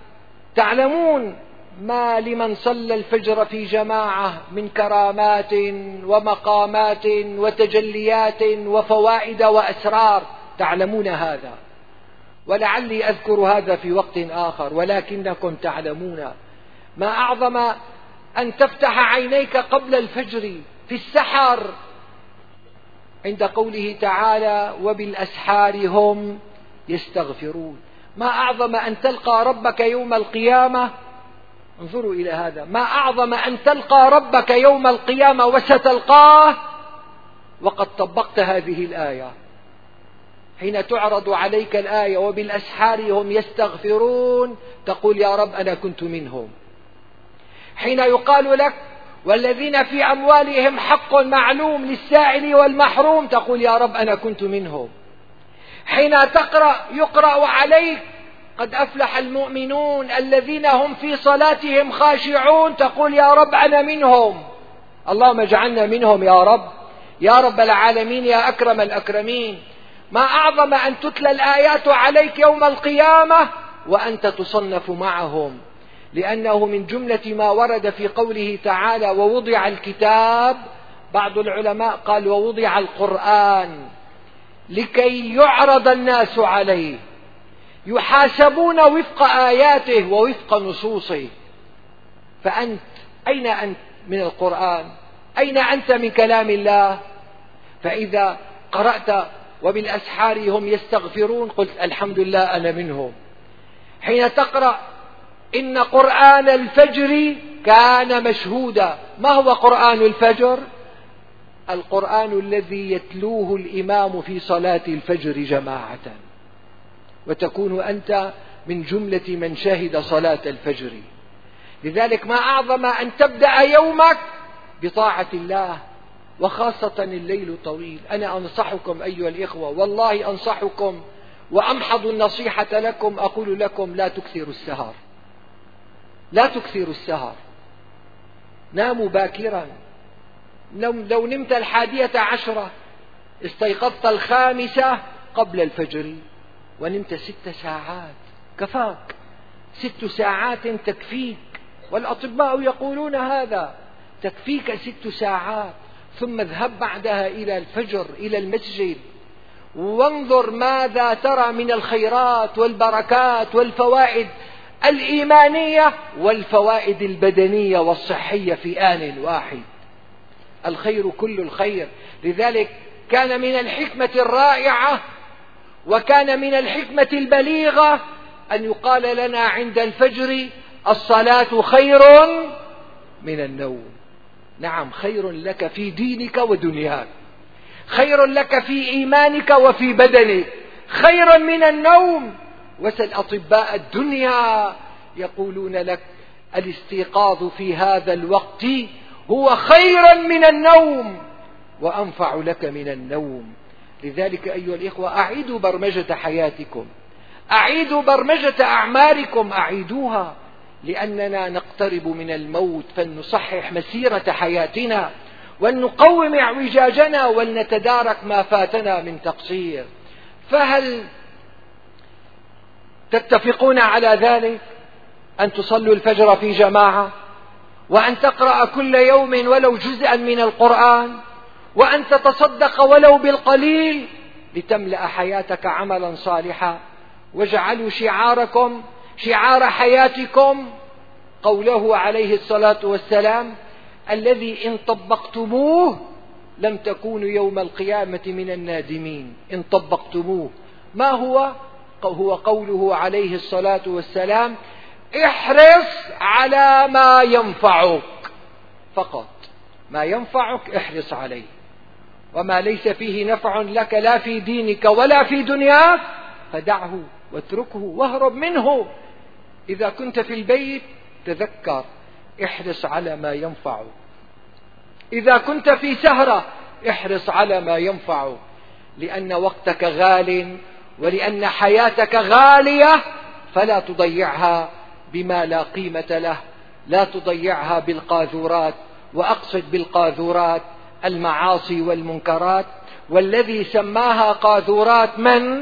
تعلمون ما لمن صلى الفجر في جماعة من كرامات ومقامات وتجليات وفوائد وأسرار، تعلمون هذا، ولعلي أذكر هذا في وقت آخر، ولكنكم تعلمون ما أعظم أن تفتح عينيك قبل الفجر في السحر عند قوله تعالى: وبالأسحار هم يستغفرون. ما أعظم أن تلقى ربك يوم القيامة، انظروا إلى هذا، ما أعظم أن تلقى ربك يوم القيامة وستلقاه وقد طبقت هذه الآية. حين تعرض عليك الآية وبالأسحار هم يستغفرون، تقول: يا رب أنا كنت منهم. حين يقال لك: والذين في أموالهم حق معلوم للسائل والمحروم، تقول: يا رب أنا كنت منهم. حين تقرأ يقرأ عليك: قد أفلح المؤمنون الذين هم في صلاتهم خاشعون، تقول: يا رب أنا منهم. اللهم اجعلنا منهم يا رب، يا رب العالمين، يا أكرم الأكرمين. ما أعظم أن تتلى الآيات عليك يوم القيامة وأنت تصنف معهم، لأنه من جملة ما ورد في قوله تعالى: ووضع الكتاب. بعض العلماء قال: ووضع القرآن لكي يعرض الناس عليه، يحاسبون وفق آياته ووفق نصوصه. فأنت أين أنت من القرآن؟ أين أنت من كلام الله؟ فإذا قرأت وبالأسحار هم يستغفرون، قلت: الحمد لله أنا منهم. حين تقرأ: إن قرآن الفجر كان مشهودا. ما هو قرآن الفجر؟ القرآن الذي يتلوه الإمام في صلاة الفجر جماعة، وتكون أنت من جملة من شهد صلاة الفجر. لذلك ما أعظم أن تبدأ يومك بطاعة الله، وخاصة الليل طويل. أنا أنصحكم أيها الإخوة، والله أنصحكم وأمحض النصيحة لكم، أقول لكم: لا تكثروا السهر، لا تكثروا السهر، ناموا باكرا. لو نمت الحادية عشرة استيقظت الخامسة قبل الفجر ونمت ست ساعات، كفاك، ست ساعات تكفيك، والأطباء يقولون هذا، تكفيك ست ساعات. ثم اذهب بعدها إلى الفجر إلى المسجد وانظر ماذا ترى من الخيرات والبركات والفوائد الإيمانية والفوائد البدنية والصحية في آن واحد. الخير كل الخير. لذلك كان من الحكمة الرائعة وكان من الحكمة البليغة أن يقال لنا عند الفجر: الصلاة خير من النوم. نعم، خير لك في دينك ودنياك، خير لك في إيمانك وفي بدنك، خير من النوم. وسل أطباء الدنيا يقولون لك: الاستيقاظ في هذا الوقت هو خير من النوم وأنفع لك من النوم. لذلك أيها الإخوة، أعيدوا برمجة حياتكم، أعيدوا برمجة أعماركم، أعيدوها، لأننا نقترب من الموت، فلنصحح مسيرة حياتنا ولنقوم اعوجاجنا ولنتدارك ما فاتنا من تقصير. فهل تتفقون على ذلك؟ أن تصلوا الفجر في جماعة، وأن تقرأ كل يوم ولو جزءا من القرآن، وأن تتصدق ولو بالقليل لتملأ حياتك عملا صالحا. واجعلوا شعاركم، شعار حياتكم، قوله عليه الصلاة والسلام: الذي إن طبقتموه لم تكونوا يوم القيامة من النادمين. إن طبقتموه، ما هو؟ هو قوله عليه الصلاة والسلام: احرص على ما ينفعك فقط، ما ينفعك احرص عليه، وما ليس فيه نفع لك لا في دينك ولا في دنياك فدعه واتركه واهرب منه. إذا كنت في البيت تذكر احرص على ما ينفعك، إذا كنت في سهرة احرص على ما ينفعك، لأن وقتك غال ولأن حياتك غالية، فلا تضيعها بما لا قيمة له، لا تضيعها بالقاذورات، وأقصد بالقاذورات المعاصي والمنكرات. والذي سماها قاذورات من؟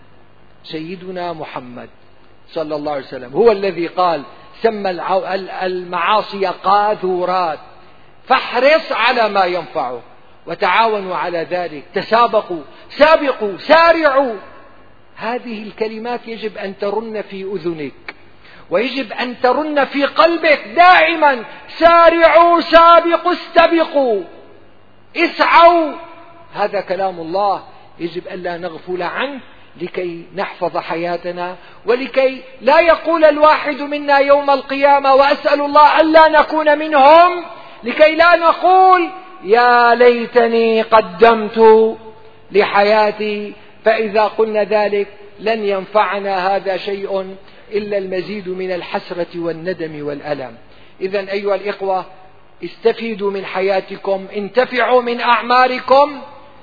سيدنا محمد صلى الله عليه وسلم، هو الذي قال سمى المعاصي قاذورات. فاحرص على ما ينفعه وتعاونوا على ذلك، تسابقوا، سابقوا، سارعوا. هذه الكلمات يجب أن ترن في أذنك ويجب أن ترن في قلبك دائما: سارعوا، سابقوا، استبقوا، اسعوا. هذا كلام الله يجب أن لا نغفل عنه لكي نحفظ حياتنا، ولكي لا يقول الواحد منا يوم القيامة، وأسأل الله ألا نكون منهم، لكي لا نقول: يا ليتني قدمت لحياتي. فإذا قلنا ذلك لن ينفعنا هذا شيء إلا المزيد من الحسرة والندم والألم. إذن أيها الإخوة، استفيدوا من حياتكم، انتفعوا من أعماركم،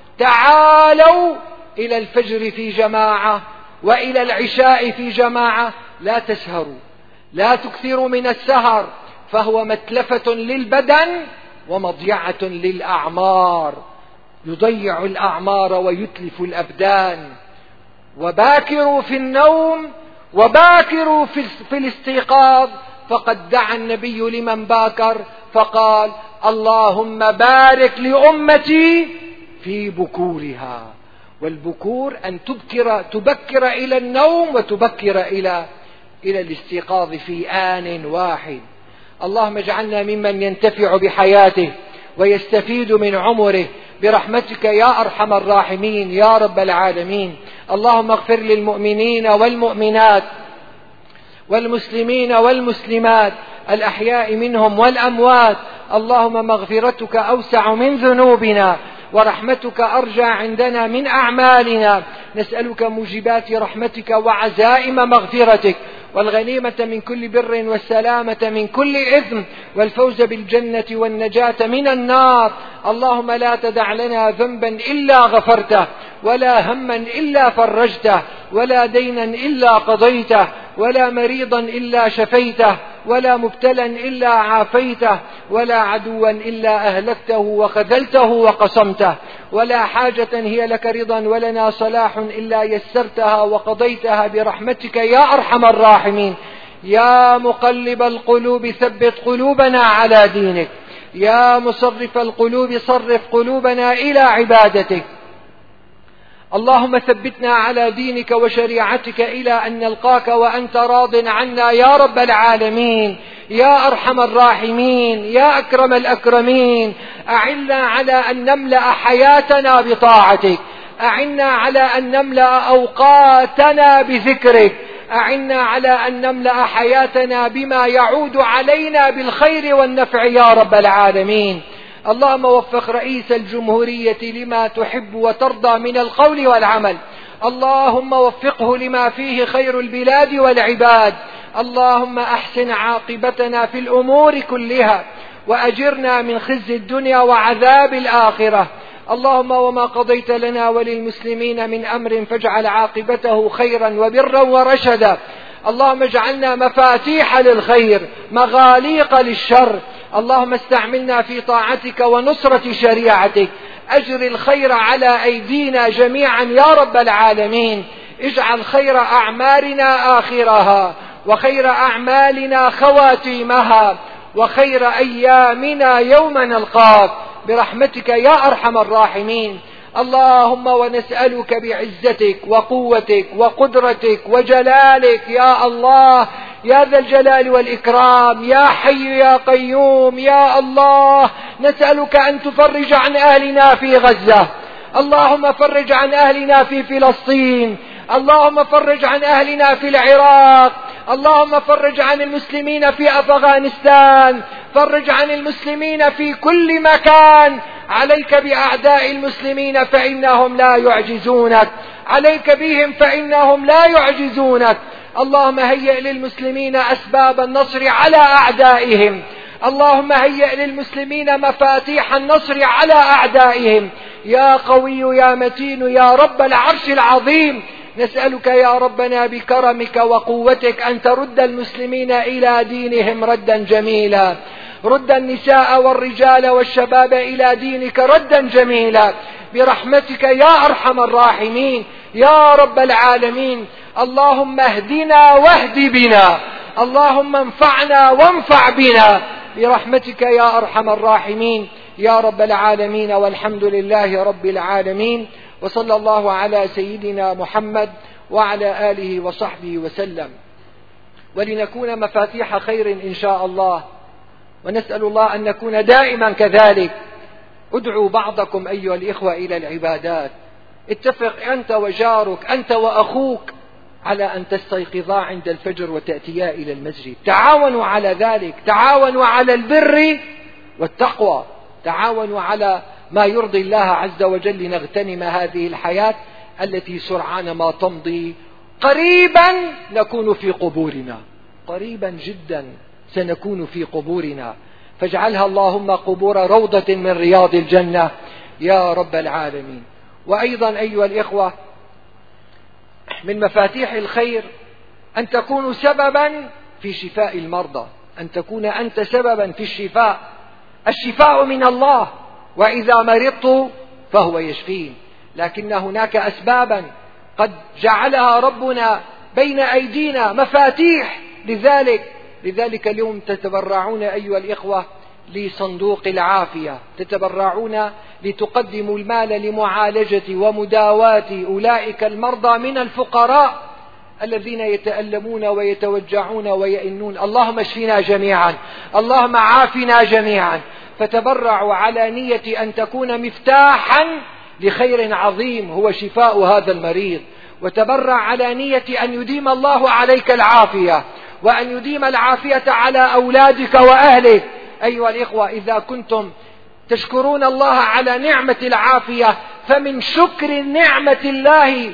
تعالوا إلى الفجر في جماعة وإلى العشاء في جماعة. لا تسهروا، لا تكثروا من السهر، فهو متلفة للبدن ومضيعة للأعمار، يضيع الأعمار ويتلف الأبدان. وباكروا في النوم وباكروا في الاستيقاظ، فقد دعا النبي لمن باكر فقال: اللهم بارك لأمتي في بكورها. والبكور أن تبكر, تبكر إلى النوم وتبكر إلى إلى الاستيقاظ في آن واحد. اللهم اجعلنا ممن ينتفع بحياته ويستفيد من عمره برحمتك يا أرحم الراحمين يا رب العالمين. اللهم اغفر للمؤمنين والمؤمنات والمسلمين والمسلمات الأحياء منهم والأموات. اللهم مغفرتك أوسع من ذنوبنا ورحمتك أرجى عندنا من أعمالنا. نسألك موجبات رحمتك وعزائم مغفرتك والغنيمة من كل بر والسلامة من كل إثم والفوز بالجنة والنجاة من النار. اللهم لا تدع لنا ذنبا إلا غفرته ولا هما إلا فرجته، ولا دينا إلا قضيته، ولا مريضا إلا شفيته، ولا مبتلا إلا عافيته، ولا عدوا إلا أهلكته وخذلته وقصمته، ولا حاجة هي لك رضا ولنا صلاح إلا يسرتها وقضيتها برحمتك يا أرحم الراحمين. يا مقلب القلوب ثبت قلوبنا على دينك، يا مصرف القلوب صرف قلوبنا إلى عبادتك. اللهم ثبتنا على دينك وشريعتك إلى أن نلقاك وأنت راض عنا يا رب العالمين، يا أرحم الراحمين، يا أكرم الأكرمين. أعنا على أن نملأ حياتنا بطاعتك، أعنا على أن نملأ أوقاتنا بذكرك، أعنا على أن نملأ حياتنا بما يعود علينا بالخير والنفع يا رب العالمين. اللهم وفق رئيس الجمهورية لما تحب وترضى من القول والعمل، اللهم وفقه لما فيه خير البلاد والعباد. اللهم أحسن عاقبتنا في الأمور كلها، وأجرنا من خزي الدنيا وعذاب الآخرة. اللهم وما قضيت لنا وللمسلمين من أمر فاجعل عاقبته خيرا وبرا ورشدا. اللهم اجعلنا مفاتيح للخير مغاليق للشر. اللهم استعملنا في طاعتك ونصرة شريعتك، أجر الخير على أيدينا جميعا يا رب العالمين. اجعل خير أعمالنا آخرها، وخير أعمالنا خواتيمها، وخير أيامنا يوم نلقاك برحمتك يا أرحم الراحمين. اللهم ونسألك بعزتك وقوتك وقدرتك وجلالك يا الله يا ذا الجلال والإكرام، يا حي يا قيوم يا الله، نسألك أن تفرج عن أهلنا في غزة، اللهم فرج عن أهلنا في فلسطين، اللهم فرج عن أهلنا في العراق، اللهم فرج عن المسلمين في أفغانستان، فرج عن المسلمين في كل مكان. عليك بأعداء المسلمين فإنهم لا يعجزونك، عليك بهم فإنهم لا يعجزونك. اللهم هيئ للمسلمين أسباب النصر على أعدائهم، اللهم هيئ للمسلمين مفاتيح النصر على أعدائهم. يا قوي يا متين يا رب العرش العظيم، نسألك يا ربنا بكرمك وقوتك أن ترد المسلمين إلى دينهم ردا جميلا، رد النساء والرجال والشباب إلى دينك ردا جميلا برحمتك يا أرحم الراحمين يا رب العالمين. اللهم اهدنا واهد بنا، اللهم انفعنا وانفع بنا برحمتك يا أرحم الراحمين يا رب العالمين. والحمد لله رب العالمين، وصلى الله على سيدنا محمد وعلى آله وصحبه وسلم. ولنكون مفاتيح خير إن شاء الله، ونسأل الله أن نكون دائما كذلك. ادعوا بعضكم أيها الإخوة إلى العبادات، اتفق أنت وجارك أنت وأخوك على أن تستيقظا عند الفجر وتأتيا إلى المسجد، تعاونوا على ذلك، تعاونوا على البر والتقوى، تعاونوا على ما يرضي الله عز وجل لنغتنم هذه الحياة التي سرعان ما تمضي. قريبا نكون في قبورنا، قريبا جدا سنكون في قبورنا، فاجعلها اللهم قبور روضة من رياض الجنة يا رب العالمين. وأيضا أيها الإخوة، من مفاتيح الخير أن تكونوا سببا في شفاء المرضى، أن تكون أنت سببا في الشفاء. الشفاء من الله، وإذا مرضت فهو يشفين، لكن هناك أسبابا قد جعلها ربنا بين أيدينا، مفاتيح لذلك. لذلك اليوم تتبرعون أيها الإخوة لصندوق العافية، تتبرعون لتقدموا المال لمعالجة ومداواة أولئك المرضى من الفقراء الذين يتألمون ويتوجعون ويئنون. اللهم اشفنا جميعا، اللهم عافنا جميعا. فتبرعوا على نية أن تكون مفتاحا لخير عظيم هو شفاء هذا المريض، وتبرع على نية أن يديم الله عليك العافية، وأن يديم العافية على أولادك وأهلك. أيها الإخوة، إذا كنتم تشكرون الله على نعمة العافية، فمن شكر نعمة الله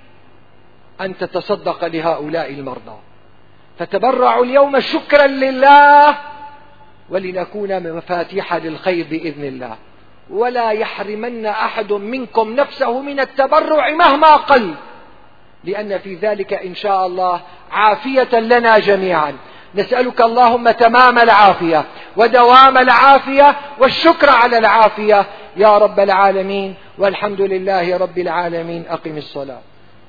أن تتصدق لهؤلاء المرضى. فتبرعوا اليوم شكرا لله ولنكون مفاتيح للخير بإذن الله. ولا يحرمن أحد منكم نفسه من التبرع مهما قل، لأن في ذلك إن شاء الله عافية لنا جميعا. نسألك اللهم تمام العافية ودوام العافية والشكر على العافية يا رب العالمين، والحمد لله رب العالمين. أقم الصلاة.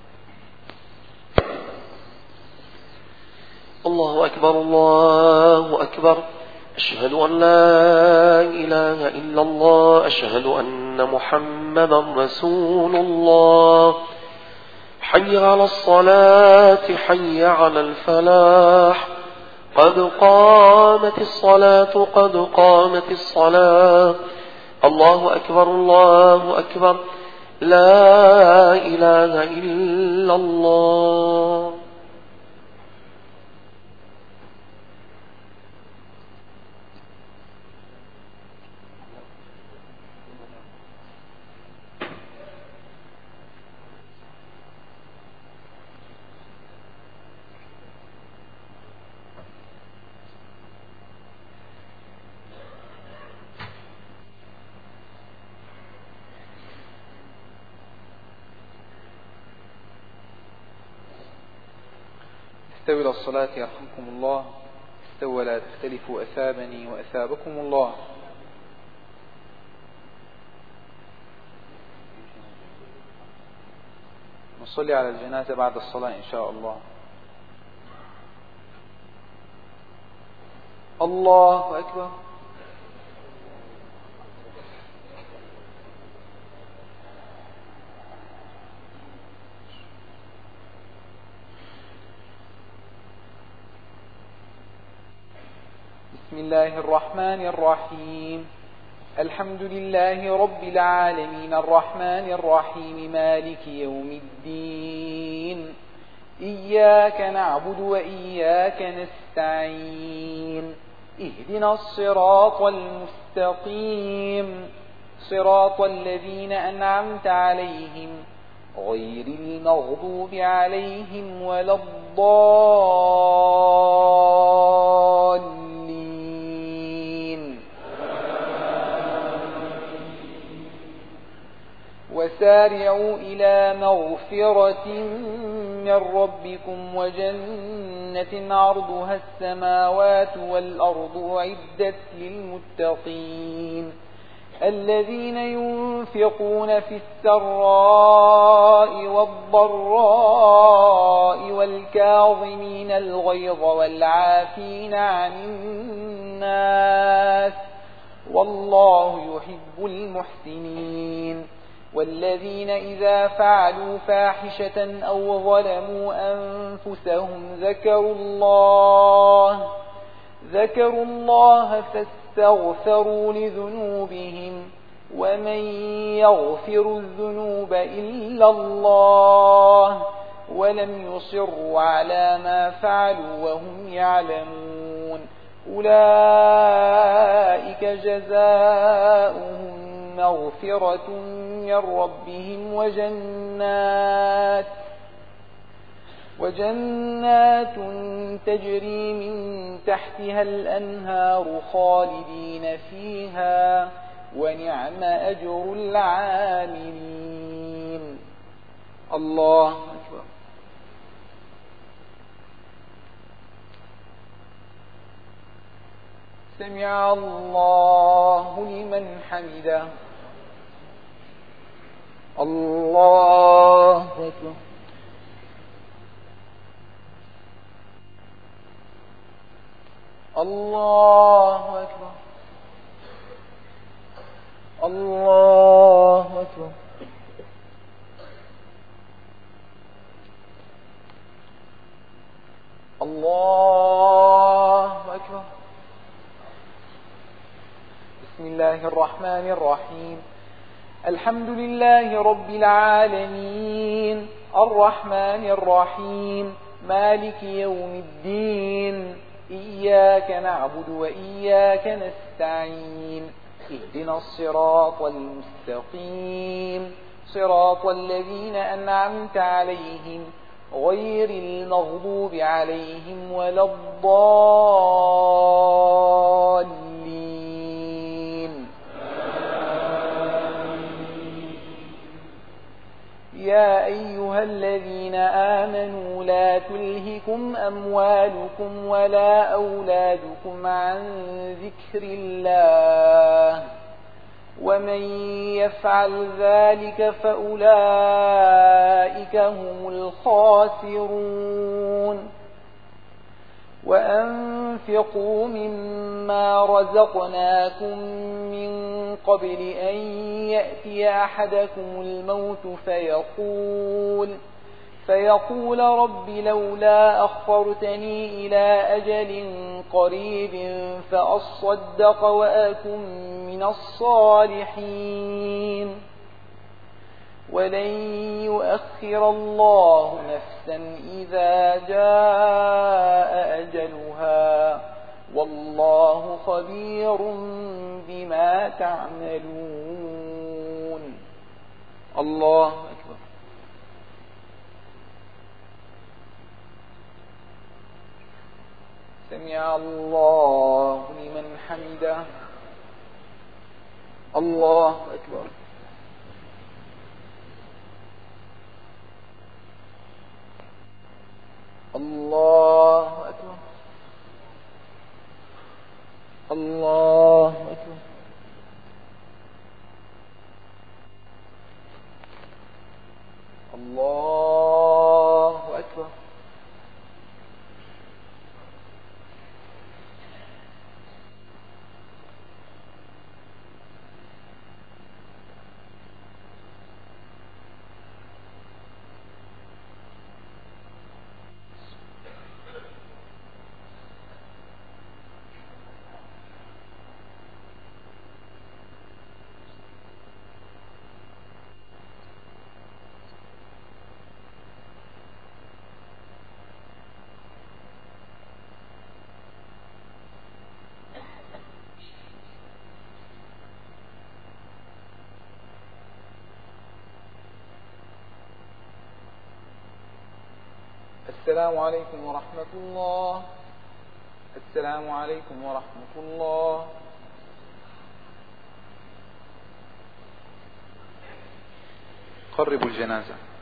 الله أكبر الله أكبر، أشهد أن لا إله إلا الله، أشهد أن محمدا رسول الله. حي على الصلاة حي على الفلاح، قد قامت الصلاة قد قامت الصلاة. الله أكبر الله أكبر، لا إله إلا الله. استووا إلى الصلاة يرحمكم الله، استووا لا تختلفوا أثابني وأثابكم الله. نصلي على الجنازة بعد الصلاة إن شاء الله. الله أكبر. بسم الله الرحمن الرحيم. الحمد لله رب العالمين الرحمن الرحيم مالك يوم الدين، إياك نعبد وإياك نستعين، اهدنا الصراط المستقيم، صراط الذين أنعمت عليهم غير المغضوب عليهم ولا الضالين. وسارعوا إلى مغفرة من ربكم وجنة عرضها السماوات والأرض أعدت للمتقين، الذين ينفقون في السراء والضراء والكاظمين الغيظ والعافين عن الناس، والله يحب المحسنين. والذين إذا فعلوا فاحشة أو ظلموا أنفسهم ذكروا الله ذكروا الله فاستغفروا لذنوبهم، ومن يغفر الذنوب إلا الله، ولم يصروا على ما فعلوا وهم يعلمون، أولئك جزاؤهم مغفرة من ربهم وجنات وجنات تجري من تحتها الأنهار خالدين فيها، ونعم أجر العاملين. الله أكبر. سمع الله لمن حمده. الله أكبر. الله أكبر. الله أكبر. الله أكبر. بسم الله الرحمن الرحيم. الحمد لله رب العالمين الرحمن الرحيم مالك يوم الدين، إياك نعبد وإياك نستعين، اهدنا الصراط المستقيم، صراط الذين أنعمت عليهم غير المغضوب عليهم ولا الضالين. تلهكم أموالكم ولا أولادكم عن ذكر الله ومن يفعل ذلك فأولئك هم الخاسرون وأنفقوا مما رزقناكم من قبل أن يأتي أحدكم الموت فيقول فيقول رب لولا أخرتني إلى أجل قريب فأصدق وأكن من الصالحين ولن يؤخر الله نفسا إذا جاء أجلها والله خبير بما تعملون. الله أكبر. سمع الله لمن حمده. الله أكبر. الله أكبر. الله أكبر. الله أكبر. السلام عليكم ورحمة الله. السلام عليكم ورحمة الله. قربوا الجنازة.